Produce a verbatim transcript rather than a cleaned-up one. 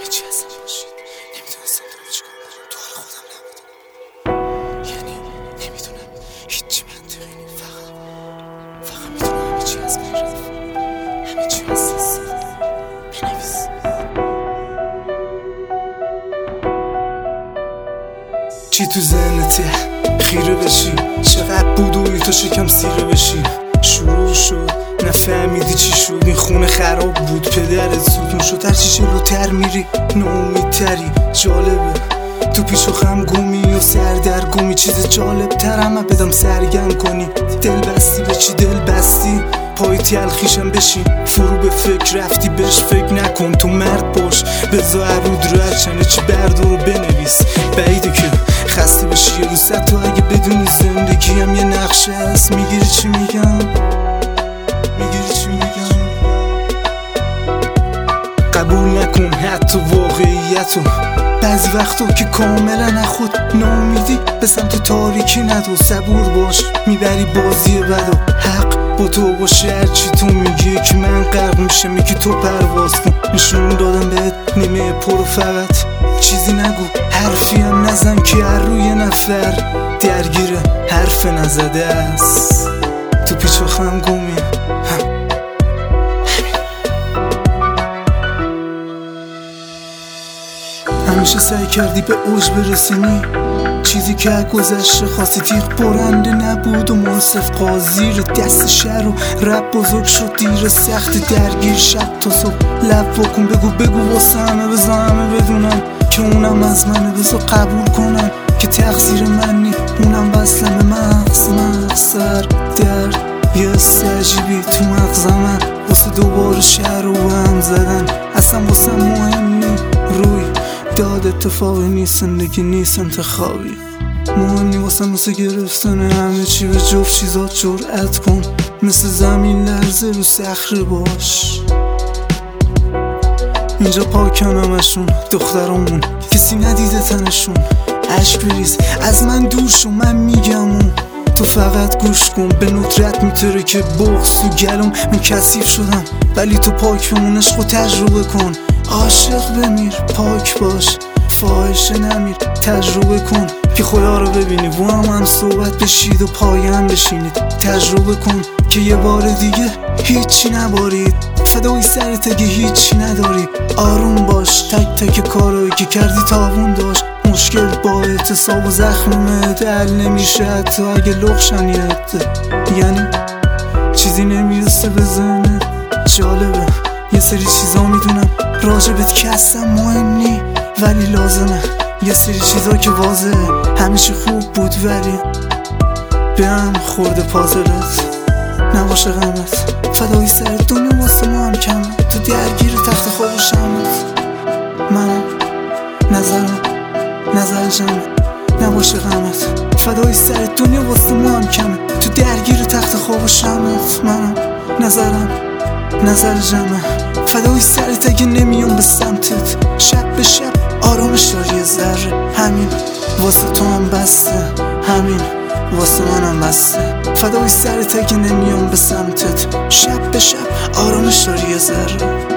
هیچی اصلا باشید. نمیدونستم دارم چیکار کنم، تو حال خودم نبودم. یعنی نمیدونم هیچی منطقی نی. فقط فقط میدونم همه چی از من رفت، همه چی از دست دادم. بنویس. چی تو ذهنته خیره بشی؟ چقدر بود و تو شکم سیره بشی؟ شروع شد نفهمیدی چی شد، این خونه خراب بود، پدرت ستون شد، هر چی جلوتر میری ناامیدتری. جالبه تو پیچ و خم گمی و سردرگمی، چیز جالب تر همه بدم سرگم کنی. دل بستی به چی دل بستی؟ پای تلخیشم بشین، فرو به فکر رفتی بهش فکر نکن. تو مرد باش بذار رود رو هرچنه چی بردارو بنویس. بعیده که خسته بشی یه روز تو اگه بدونی زندگی هم یه نقشه هست. میگیری چی میگم؟ میگیری چی میگم؟ قبول نکن حتی واقعیتو، بعضی وقتا که کاملا نخود ناامیدی به سمت تاریکی ندو. صبور باش میبری بازی بدو، حق با تو باشه هرچی تو میگی که من غرق میشه میگی تو پرواز کن. نشون دادم بهت نیمه پرو، فقط چیزی نگو، حرفی هم نزن که هر روی نفر درگیره حرف نزده است. تو پیچ و خم گمی همیشه سعی کردی به اوج برسونی، چیزی که گذشته خواستی تیغ برنده نبود و منصف قاضی رو دست شهر و رب بزرگ شد. دیر سخت درگیر شب تا صبح لب بکن، بگو بگو واسه همه بزا همه بدونم که اونم از منه. بزا قبول کنم که تقصیر منی، اونم بسلم مغز مغزر درد یه عجیبی تو مغزمن واسه دوباره شهر رو هم زدن. اصلا واسه مهم نی روی داد اتفاقی نیست، زندگی نیست انتخابی. مهم نی واسه واسه گرفتن همه چی، به جفت چیزات جرأت کن، مثل زمین لرزه رو صخره باش. اینجا پاکن همشون دخترامون، کسی ندیده تنشون. عشق بریز از من دور شو، من میگم تو فقط گوش کن. به ندرت میتره که بغض تو گلوم من کثیف شدم، ولی تو پاک بمون، عشقو تجربه کن. عاشق بمیر پاک باش، فاحشه نمیر تجربه کن که خدا رو ببینی. و هم هم صحبت بشید و پایم بشینید، تجربه کن که یه بار دیگه هیچی نبارید. فدای سرت اگه هیچی نداری، آروم باش. تک تک کارایی که کردی تاوون داشت، مشکل با اعتصاب و زخمت حل نمیشه حتی اگه لغشن یه عده. یعنی چیزی نمیرسه به ذهنت. جالبه یه سری چیزا میدونم راجبت که اصلا مهم نی، ولی لازمه. یه سری چیزا که واضحه همیشه خوب بود، ولی به هم خورده پازلت نباشه غمت. فدای سر دنیا واسه ما هم کمه، تو درگیر تخت خواب و شمت. منم نظرم نظر جمعه نباشه غمت. فدای سر دنیا واسه ما هم کمه، تو درگیر تخت خواب و شمت. منم نظرم نظر جمعه فدای سرت اگه نمیام به سمتت. شب به شب آرامش داری یه ذره، همین واسه تو هم بسته، همین واسه منم بسته. فدای سرت اگه نمیام به سمتت. شب به شب آرامش داری یه ذره.